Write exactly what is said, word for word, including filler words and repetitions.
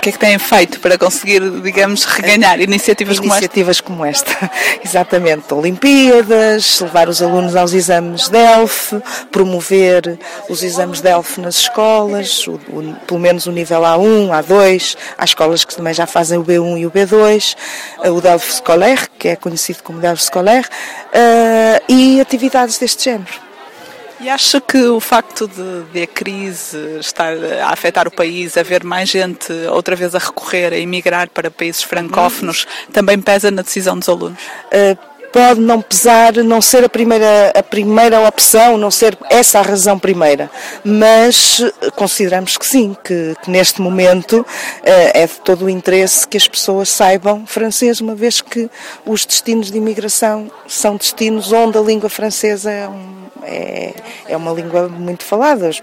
que é que têm feito para conseguir, digamos, reganhar iniciativas, iniciativas como esta? Como esta, exatamente. Olimpíadas, levar os alunos aos exames D E L F, promover os exames D E L F nas escolas, o, o, pelo menos o nível A um, A dois, há escolas que também já fazem o B um e o B dois, o D E L F Scolaire, que é conhecido como D E L F Scolaire, uh, e atividades deste género. E acha que o facto de, de a crise estar a afetar o país, haver mais gente outra vez a recorrer, a emigrar para países francófonos, também pesa na decisão dos alunos? Uh, pode não pesar, não ser a primeira, a primeira opção, não ser essa a razão primeira, mas consideramos que sim, que, que neste momento uh, é de todo o interesse que as pessoas saibam francês, uma vez que os destinos de imigração são destinos onde a língua francesa é um É, é uma língua muito falada.